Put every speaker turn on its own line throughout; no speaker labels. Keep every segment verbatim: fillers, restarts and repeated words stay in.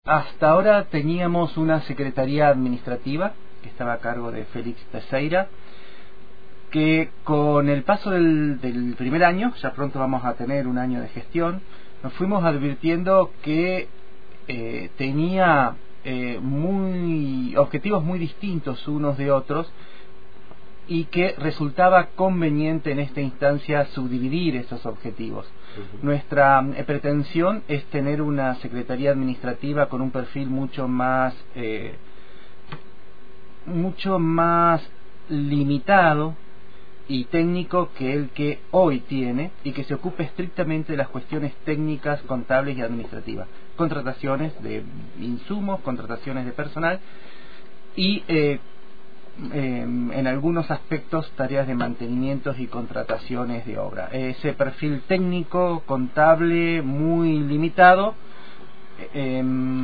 Hasta ahora teníamos una secretaría administrativa que estaba a cargo de Félix Teixeira, que con el paso del, del primer año, ya pronto vamos a tener un año de gestión, nos fuimos advirtiendo que eh, tenía eh, muy objetivos muy distintos unos de otros y que resultaba conveniente en esta instancia subdividir esos objetivos. Uh-huh. Nuestra eh, pretensión es tener una secretaría administrativa con un perfil mucho más eh, mucho más limitado y técnico que el que hoy tiene, y que se ocupe estrictamente de las cuestiones técnicas, contables y administrativas, contrataciones de insumos, contrataciones de personal y eh, Eh, en algunos aspectos tareas de mantenimientos y contrataciones de obra. Ese perfil técnico, contable muy limitado eh,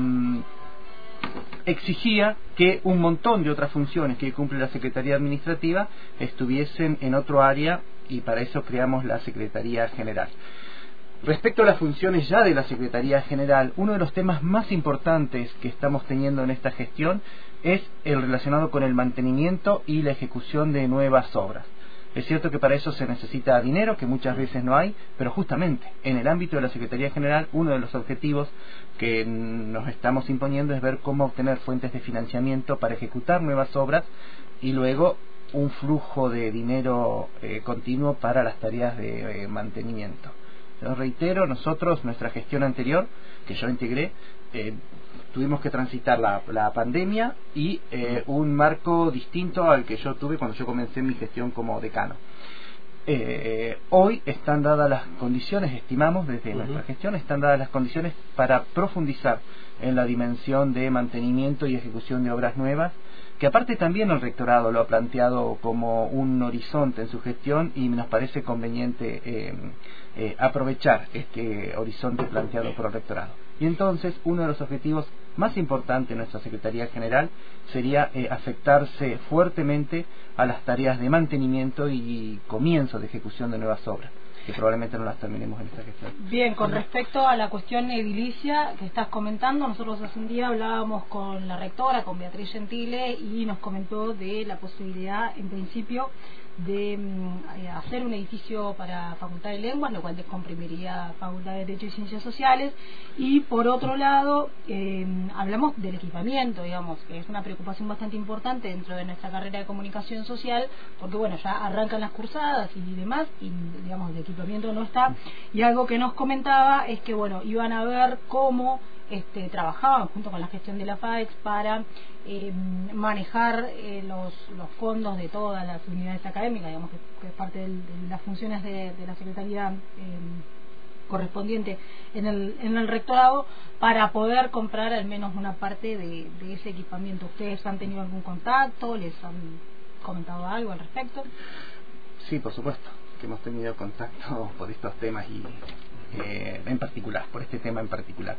exigía que un montón de otras funciones que cumple la Secretaría Administrativa estuviesen en otro área, y para eso creamos la Secretaría General. Respecto a las funciones ya de la Secretaría General, uno de los temas más importantes que estamos teniendo en esta gestión es el relacionado con el mantenimiento y la ejecución de nuevas obras. Es cierto que para eso se necesita dinero, que muchas veces no hay, pero justamente en el ámbito de la Secretaría General, uno de los objetivos que nos estamos imponiendo es ver cómo obtener fuentes de financiamiento para ejecutar nuevas obras y luego un flujo de dinero eh, continuo para las tareas de eh, mantenimiento. Lo reitero, nosotros, nuestra gestión anterior, que yo integré, eh, tuvimos que transitar la, la pandemia y eh, un marco distinto al que yo tuve cuando yo comencé mi gestión como decano. Eh, hoy están dadas las condiciones, estimamos desde uh-huh. nuestra gestión, están dadas las condiciones para profundizar en la dimensión de mantenimiento y ejecución de obras nuevas, que aparte también el rectorado lo ha planteado como un horizonte en su gestión, y nos parece conveniente eh, eh, aprovechar este horizonte planteado por el rectorado. Y entonces uno de los objetivos más importantes de nuestra Secretaría General sería eh, afectarse fuertemente a las tareas de mantenimiento y comienzo de ejecución de nuevas obras, que probablemente no las terminemos en esta gestión.
Bien, con respecto a la cuestión edilicia que estás comentando, nosotros hace un día hablábamos con la rectora, con Beatriz Gentile, y nos comentó de la posibilidad, en principio, de eh, hacer un edificio para Facultad de Lenguas, lo cual descomprimiría Facultad de Derecho y Ciencias Sociales. Y por otro lado, eh, hablamos del equipamiento, digamos, que es una preocupación bastante importante dentro de nuestra carrera de comunicación social, porque bueno, ya arrancan las cursadas y demás, y digamos, de equipamiento no está. Y algo que nos comentaba es que bueno, iban a ver cómo Este, trabajaban junto con la gestión de la FAEX para eh, manejar eh, los, los fondos de todas las unidades académicas, digamos que, que es parte del, de las funciones de, de la Secretaría eh, correspondiente en el, en el rectorado, para poder comprar al menos una parte de, de ese equipamiento. ¿Ustedes han tenido algún contacto? ¿Les han comentado algo al respecto?
Sí, por supuesto, que hemos tenido contacto por estos temas y eh, en particular, por este tema en particular.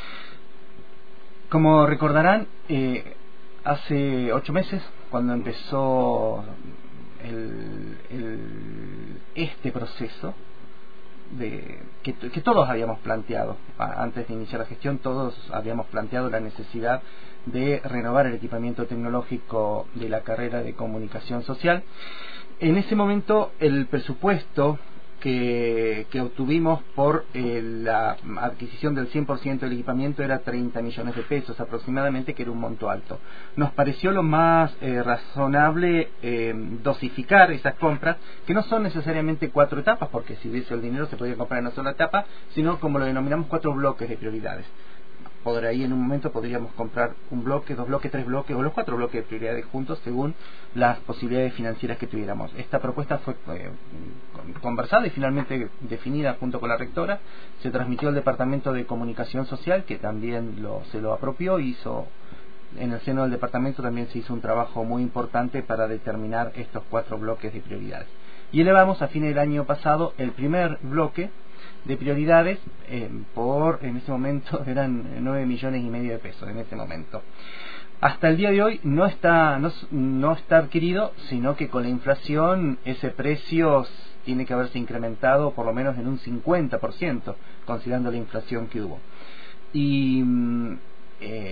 Como recordarán, eh, hace ocho meses, cuando empezó el, el, este proceso de, que, que todos habíamos planteado, antes de iniciar la gestión, todos habíamos planteado la necesidad de renovar el equipamiento tecnológico de la carrera de comunicación social. En ese momento, el presupuesto Que, que obtuvimos por eh, la adquisición del cien por ciento del equipamiento era treinta millones de pesos aproximadamente, que era un monto alto. Nos pareció lo más eh, razonable eh, dosificar esas compras, que no son necesariamente cuatro etapas, porque si hubiese el dinero se podría comprar en una sola etapa, sino como lo denominamos cuatro bloques de prioridades. Por ahí en un momento podríamos comprar un bloque, dos bloques, tres bloques o los cuatro bloques de prioridades juntos según las posibilidades financieras que tuviéramos. Esta propuesta fue eh, conversada y finalmente definida junto con la rectora. Se transmitió al Departamento de Comunicación Social, que también lo, se lo apropió. Hizo, en el seno del departamento también se hizo un trabajo muy importante para determinar estos cuatro bloques de prioridades. Y elevamos a fin del año pasado el primer bloque de prioridades eh, por, en ese momento eran nueve millones y medio de pesos en ese momento. Hasta el día de hoy no está no, no está adquirido, sino que con la inflación ese precio tiene que haberse incrementado por lo menos en un cincuenta por ciento, considerando la inflación que hubo. Y eh,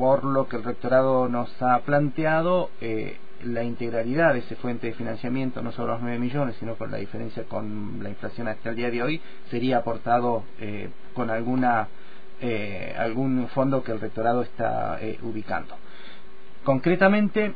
por lo que el rectorado nos ha planteado, eh, la integralidad de esa fuente de financiamiento, no solo los nueve millones, sino con la diferencia con la inflación hasta el día de hoy, sería aportado eh, con alguna eh, algún fondo que el rectorado está eh, ubicando. Concretamente,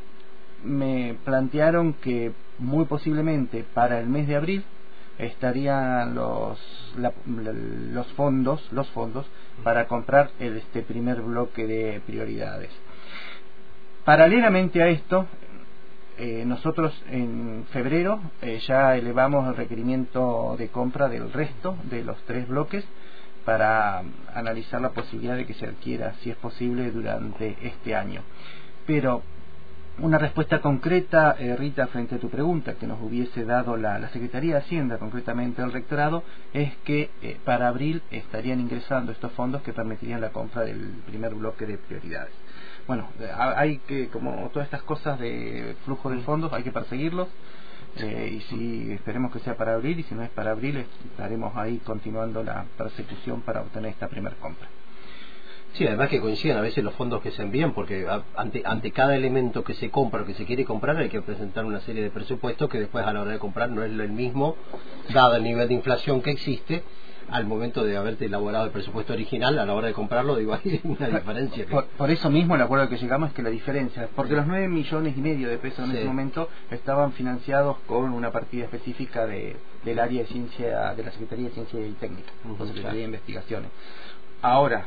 me plantearon que muy posiblemente para el mes de abril estarían los la, los fondos los fondos para comprar el, este primer bloque de prioridades. Paralelamente a esto, eh, nosotros en febrero eh, ya elevamos el requerimiento de compra del resto de los tres bloques para analizar la posibilidad de que se adquiera, si es posible, durante este año. Pero una respuesta concreta, eh, Rita, frente a tu pregunta que nos hubiese dado la, la Secretaría de Hacienda, concretamente el rectorado, es que eh, para abril estarían ingresando estos fondos que permitirían la compra del primer bloque de prioridades. Bueno, hay que, como todas estas cosas de flujo de fondos, hay que perseguirlos, eh, y si esperemos que sea para abril, y si no es para abril, estaremos ahí continuando la persecución para obtener esta primera compra.
Sí, además que coinciden a veces los fondos que se envían, porque ante ante cada elemento que se compra o que se quiere comprar hay que presentar una serie de presupuestos que después a la hora de comprar no es el mismo, dado el nivel de inflación que existe, al momento de haberte elaborado el presupuesto original, a la hora de comprarlo, digo, hay una diferencia. Que...
Por, por eso mismo el acuerdo que llegamos es que la diferencia, porque los nueve millones y medio de pesos en sí. ese momento estaban financiados con una partida específica de del área de ciencia, de la Secretaría de Ciencia y Técnica, uh-huh, o Secretaría de Investigaciones. Ahora,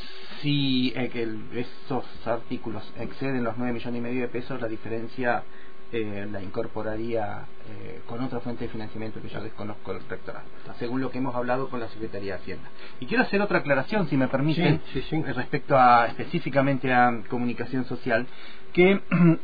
si eh, que el, esos artículos exceden los nueve millones y medio de pesos, la diferencia eh, la incorporaría eh, con otra fuente de financiamiento que yo desconozco el rectorado, según lo que hemos hablado con la Secretaría de Hacienda. Y quiero hacer otra aclaración, si me permiten,
sí, sí, sí.
respecto a específicamente a comunicación social, que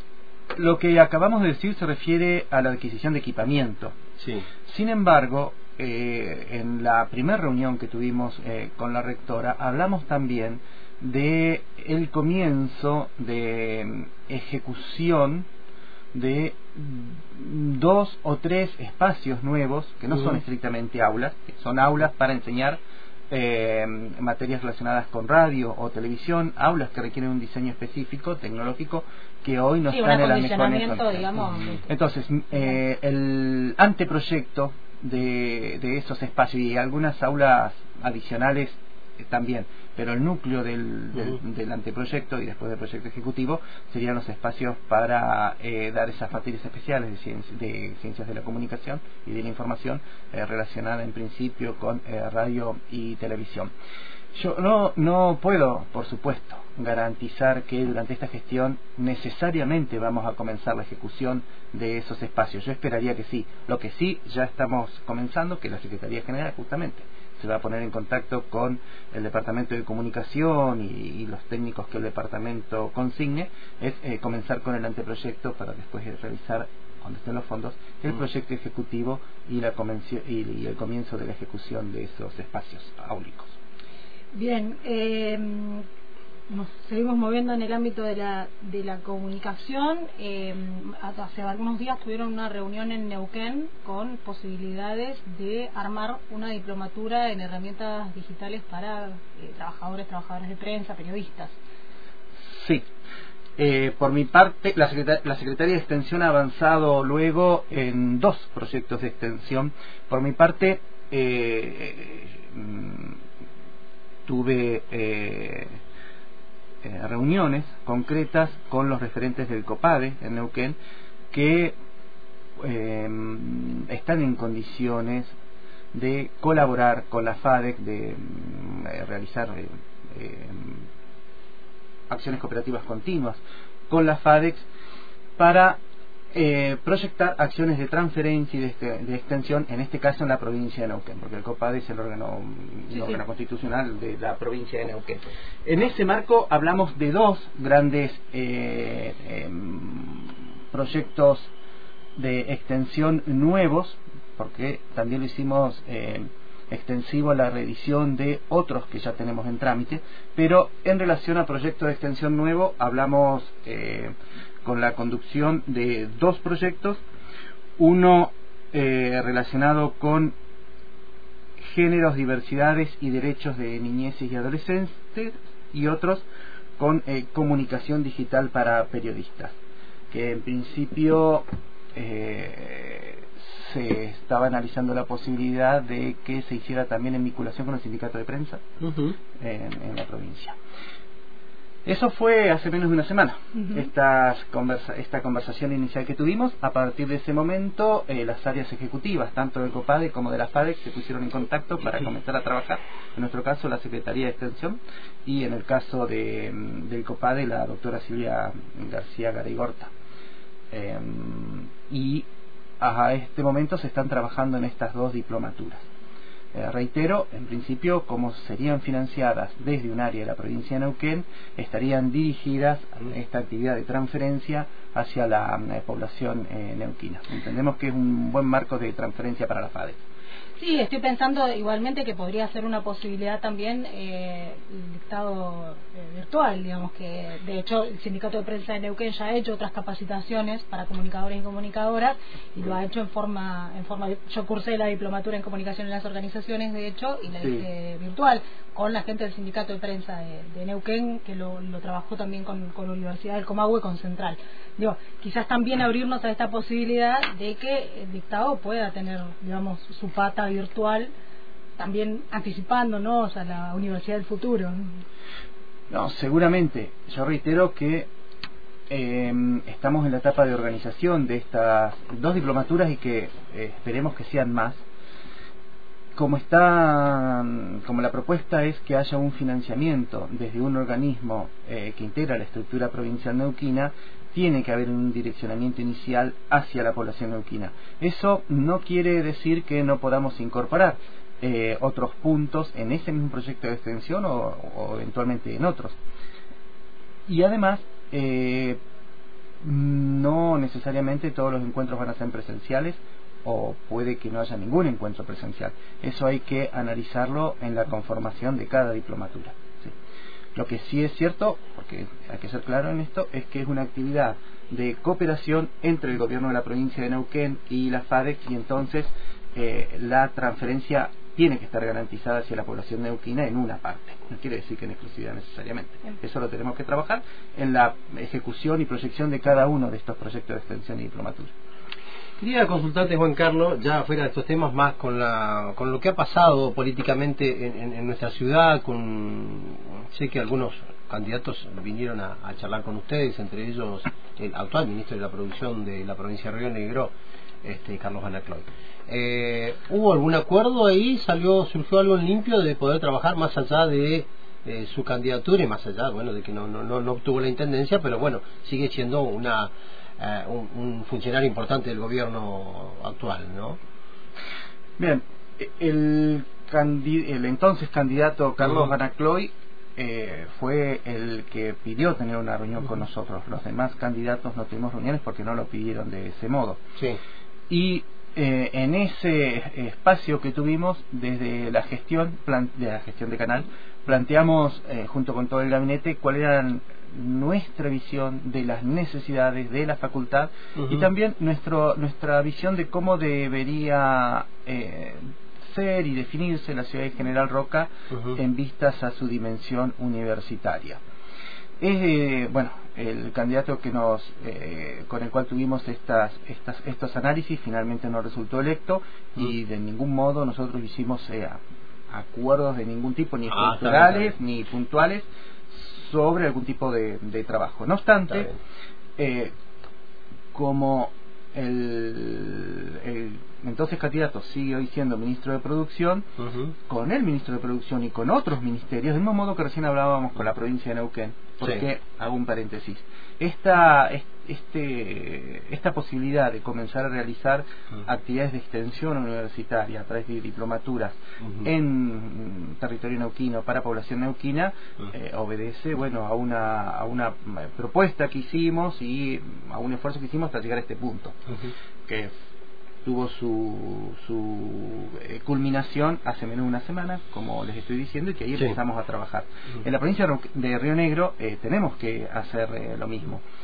lo que acabamos de decir se refiere a la adquisición de equipamiento.
Sí.
Sin embargo, eh, en la primera reunión que tuvimos eh, con la rectora, hablamos también de el comienzo de ejecución de dos o tres espacios nuevos que no uh-huh. son estrictamente aulas, son aulas para enseñar eh, materias relacionadas con radio o televisión, aulas que requieren un diseño específico, tecnológico, que hoy no
sí,
están en la
mejor digamos.
Entonces, eh, el anteproyecto de, de esos espacios y algunas aulas adicionales eh, también, pero el núcleo del, del, uh-huh. del anteproyecto y después del proyecto ejecutivo serían los espacios para eh, dar esas materias especiales de, ciencia, de ciencias de la comunicación y de la información eh, relacionada en principio con eh, radio y televisión. Yo no, no puedo, por supuesto, garantizar que durante esta gestión necesariamente vamos a comenzar la ejecución de esos espacios. Yo esperaría que sí. Lo que sí ya estamos comenzando, que la Secretaría General justamente se va a poner en contacto con el Departamento de Comunicación y, y los técnicos que el departamento consigne, es eh, comenzar con el anteproyecto para después eh, revisar, cuando estén los fondos, el proyecto ejecutivo y, la y, y el comienzo de la ejecución de esos espacios áulicos.
Bien, eh, nos seguimos moviendo en el ámbito de la de la comunicación. Eh, hace algunos días tuvieron una reunión en Neuquén con posibilidades de armar una diplomatura en herramientas digitales para eh, trabajadores, trabajadoras de prensa, periodistas.
Sí. Eh, por mi parte, la, secretar la Secretaría de Extensión ha avanzado luego en dos proyectos de extensión. Por mi parte, eh, eh, tuve eh, eh, reuniones concretas con los referentes del COPADE en Neuquén que eh, están en condiciones de colaborar con la FADEC, de eh, realizar eh, eh, acciones cooperativas continuas con la FADEC para Eh, proyectar acciones de transferencia y de, este, de extensión, en este caso en la provincia de Neuquén, porque el COPADE es el órgano, sí, el órgano sí. constitucional de la provincia de Neuquén. En ese marco hablamos de dos grandes eh, eh, proyectos de extensión nuevos, porque también lo hicimos eh, extensivo a la reedición de otros que ya tenemos en trámite, pero en relación a proyectos de extensión nuevo hablamos eh, con la conducción de dos proyectos, uno eh, relacionado con géneros, diversidades y derechos de niñeces y adolescentes, y otros con eh, comunicación digital para periodistas, que en principio eh, se estaba analizando la posibilidad de que se hiciera también en vinculación con el sindicato de prensa uh-huh. en, en la provincia. Eso fue hace menos de una semana, uh-huh. Estas conversa esta conversación inicial que tuvimos. A partir de ese momento, eh, las áreas ejecutivas, tanto del COPADE como de la FADEC, se pusieron en contacto para comenzar a trabajar. En nuestro caso, la Secretaría de Extensión, y en el caso de, del COPADE, la doctora Silvia García Garay-Gorta. Eh, y a este momento se están trabajando en estas dos diplomaturas. Eh, reitero, en principio, como serían financiadas desde un área de la provincia de Neuquén, estarían dirigidas a esta actividad de transferencia hacia la eh, población eh, neuquina. Entendemos que es un buen marco de transferencia para la FADEC.
Sí, estoy pensando igualmente que podría ser una posibilidad también eh, el dictado eh, virtual, digamos que de hecho el Sindicato de Prensa de Neuquén ya ha hecho otras capacitaciones para comunicadores y comunicadoras y lo ha hecho en forma, en forma yo cursé la diplomatura en comunicación en las organizaciones de hecho y la
sí.
hice virtual con la gente del Sindicato de Prensa de, de Neuquén que lo, lo trabajó también con, con la Universidad del Comahue y con Central. Digo, quizás también abrirnos a esta posibilidad de que el dictado pueda tener, digamos, su pata virtual, también anticipándonos a la universidad del futuro.
No, seguramente. Yo reitero que eh, estamos en la etapa de organización de estas dos diplomaturas y que eh, esperemos que sean más. Como está, como la propuesta es que haya un financiamiento desde un organismo eh, que integra la estructura provincial neuquina, tiene que haber un direccionamiento inicial hacia la población neuquina. Eso no quiere decir que no podamos incorporar eh, otros puntos en ese mismo proyecto de extensión o, o eventualmente en otros. Y además, eh, no necesariamente todos los encuentros van a ser presenciales, o puede que no haya ningún encuentro presencial. Eso hay que analizarlo en la conformación de cada diplomatura. ¿Sí? Lo que sí es cierto, porque hay que ser claro en esto, es que es una actividad de cooperación entre el gobierno de la provincia de Neuquén y la FADEC, y entonces eh, la transferencia tiene que estar garantizada hacia la población neuquina en una parte. No quiere decir que en exclusividad necesariamente. Eso lo tenemos que trabajar en la ejecución y proyección de cada uno de estos proyectos de extensión y diplomatura.
Quería consultarte, Juan Carlos, ya fuera de estos temas, más con la con lo que ha pasado políticamente en, en, en nuestra ciudad. Con sé que algunos candidatos vinieron a, a charlar con ustedes, entre ellos el actual ministro de la Producción de la provincia de Río Negro, este Carlos Anacloy. Eh, ¿Hubo algún acuerdo ahí? ¿Salió, surgió algo en limpio de poder trabajar más allá de eh, su candidatura y más allá, bueno, de que no, no, no, no obtuvo la intendencia, pero bueno, sigue siendo una Uh, un, un funcionario importante del gobierno actual, ¿no?
Bien, el, el entonces candidato Carlos uh-huh. Anacloy eh, fue el que pidió tener una reunión uh-huh. con nosotros. Los demás candidatos no tuvimos reuniones porque no lo pidieron de ese modo.
Sí.
Y eh, en ese espacio que tuvimos desde la gestión plan, de la gestión de Canal, planteamos eh, junto con todo el gabinete cuáles eran nuestra visión de las necesidades de la facultad uh-huh. y también nuestro nuestra visión de cómo debería eh, ser y definirse la ciudad de General Roca uh-huh. en vistas a su dimensión universitaria. Eh, bueno, el candidato que nos eh, con el cual tuvimos estas, estas estos análisis finalmente no resultó electo uh-huh. y de ningún modo nosotros hicimos eh, acuerdos de ningún tipo, ni
ah,
estructurales ni puntuales, sobre algún tipo de, de trabajo. No obstante, eh, como el, el entonces candidato sigue hoy siendo ministro de Producción, uh-huh. con el ministro de Producción y con otros ministerios, del mismo modo que recién hablábamos con la provincia de Neuquén, porque, sí. hago un paréntesis, esta, este, esta posibilidad de comenzar a realizar uh-huh. actividades de extensión universitaria a través de diplomaturas uh-huh. en territorio neuquino para población neuquina uh-huh. eh, obedece bueno a una, a una propuesta que hicimos y a un esfuerzo que hicimos para llegar a este punto, uh-huh. que tuvo su, su eh, culminación hace menos de una semana, como les estoy diciendo, y que ahí sí. empezamos a trabajar. Uh-huh. En la provincia de Río Negro eh, tenemos que hacer eh, lo mismo.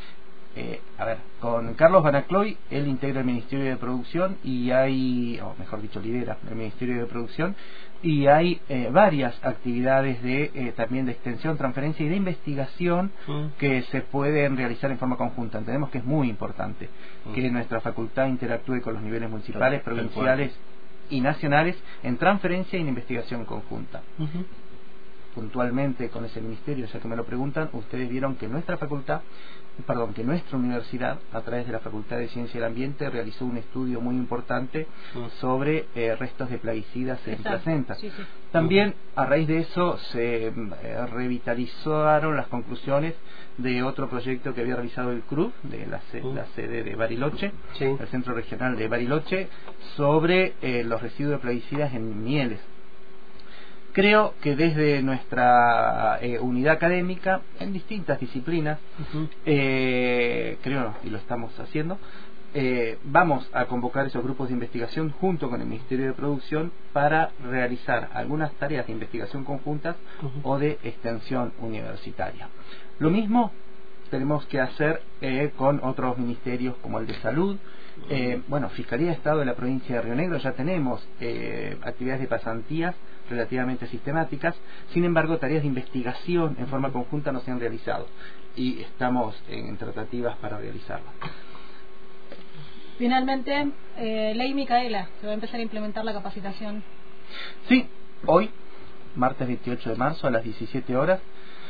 Eh, a ver, con Carlos Banacloy, él integra el Ministerio de Producción y hay, o mejor dicho, lidera el Ministerio de Producción, y hay eh, varias actividades de eh, también de extensión, transferencia y de investigación mm. que se pueden realizar en forma conjunta. Entendemos que es muy importante mm. que nuestra facultad interactúe con los niveles municipales, claro, provinciales y nacionales en transferencia y en investigación conjunta. Uh-huh. Puntualmente con ese ministerio, ya que me lo preguntan, ustedes vieron que nuestra facultad, perdón, que nuestra universidad, a través de la Facultad de Ciencia del Ambiente, realizó un estudio muy importante uh-huh. sobre eh, restos de plaguicidas en placenta. Sí, sí. También a raíz de eso se eh, revitalizaron las conclusiones de otro proyecto que había realizado el C R U, de la, uh-huh. la sede de Bariloche, sí. el Centro Regional de Bariloche, sobre eh, los residuos de plaguicidas en mieles. Creo que desde nuestra eh, unidad académica, en distintas disciplinas, uh-huh. eh, creo, y lo estamos haciendo, eh, vamos a convocar esos grupos de investigación junto con el Ministerio de Producción para realizar algunas tareas de investigación conjuntas uh-huh. o de extensión universitaria. Lo mismo tenemos que hacer eh, con otros ministerios como el de Salud. Eh, bueno, Fiscalía de Estado de la provincia de Río Negro ya tenemos eh, actividades de pasantías relativamente sistemáticas, sin embargo tareas de investigación en forma conjunta no se han realizado y estamos en tratativas para realizarlas.
Finalmente, eh, Ley Micaela, se va a empezar a implementar la capacitación.
Sí, hoy, martes veintiocho de marzo a las diecisiete horas,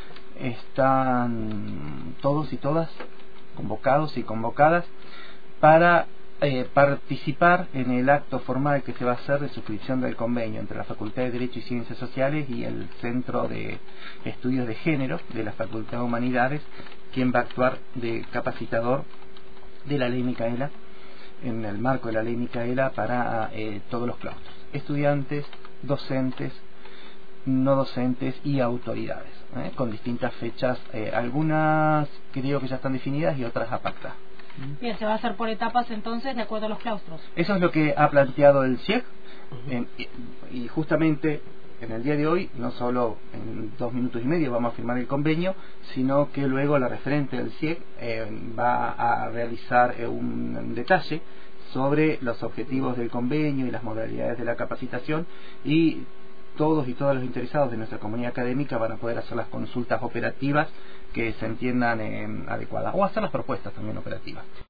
están todos y todas convocados y convocadas para eh, participar en el acto formal que se va a hacer de suscripción del convenio entre la Facultad de Derecho y Ciencias Sociales y el Centro de Estudios de Género de la Facultad de Humanidades, quien va a actuar de capacitador de la Ley Micaela, en el marco de la Ley Micaela, para eh, todos los claustros, estudiantes, docentes, no docentes y autoridades, ¿eh? con distintas fechas, eh, algunas creo que ya están definidas y otras a pactar.
Bien, se va a hacer por etapas entonces, de acuerdo a los claustros.
Eso es lo que ha planteado el C I E C, uh-huh. y, y justamente en el día de hoy, no solo en dos minutos y medio vamos a firmar el convenio, sino que luego la referente del C I E C eh, va a realizar eh, un detalle sobre los objetivos del convenio y las modalidades de la capacitación, y todos y todas los interesados de nuestra comunidad académica van a poder hacer las consultas operativas que se entiendan eh, adecuadas, o hacer las propuestas también operativas.